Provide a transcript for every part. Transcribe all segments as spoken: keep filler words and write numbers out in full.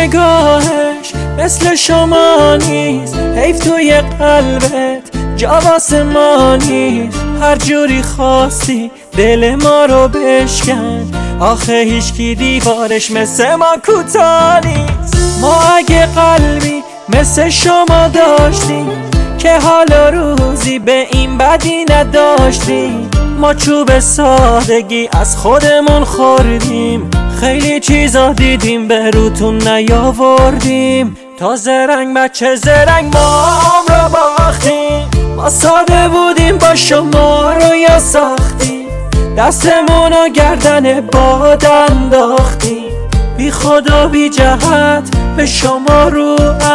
نگاهش مثل شما نیست، حیف توی قلبت جا واسه ما نیست. هر جوری خواستی دل ما رو بشکن، آخه هیچکی دیوارش مثل ما کوتاه نیست. ما اگه قلبی مثل شما داشتیم که حالا روزی به این بدی نداشتیم. ما چوب سادگی از خودمون خوردیم، خیلی چیزا دیدیم به روتون نیاوردیم. تا زرنگ بچه زرنگ ما رو باختیم. ما ساده بودیم با شما رو یا ساختیم، دستمون و گردن باد انداختیم. بی خدا بی جهت به شما رو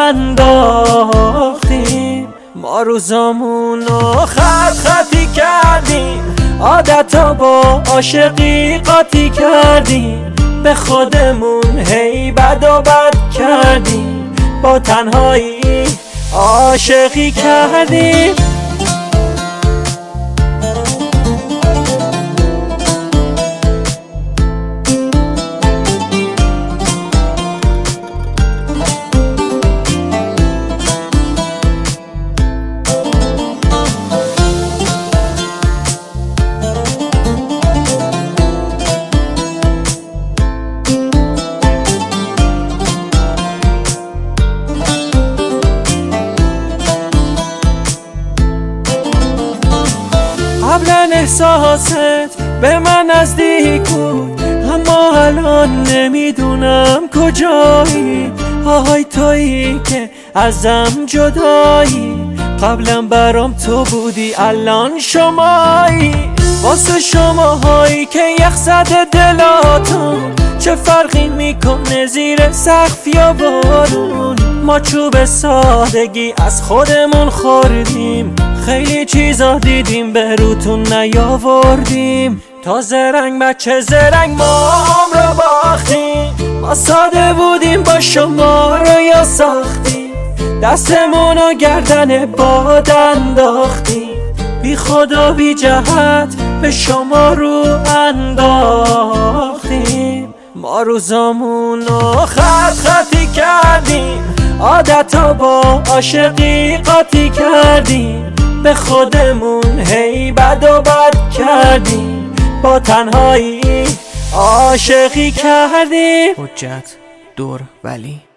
انداختیم. ما روزامون رو خط خطی کردیم، عادتا با عاشقی قاطی کردیم. به خودمون هی بد و بد کردیم، با تنهایی عاشقی کردیم. قبلا احساست به من نزدیک بود، اما الان نمیدونم کجایی. آهای تویی که ازم جدایی، قبلا برام تو بودی الان شمایی. واسه شماهایی که یخ زده دلاتون، چه فرقی میکنه زیر سقف یا بارون. ما چوب سادگی از خودمون خوردیم، خیلی چیزا دیدیم به روتون نیاوردیم. تا زرنگ بچه زرنگ ما رو باختیم. ما ساده بودیم با شما رو یا ساختیم، دستمون و گردن باد انداختیم. بی خدا بی جهت به شما رو انداختیم. ما روزامون رو خط خطی کردیم، عادتا با عاشقی قاطی کردیم. به خودمون هی بد و بد کردیم، با تنهایی عاشقی کردیم. حجت دور ولی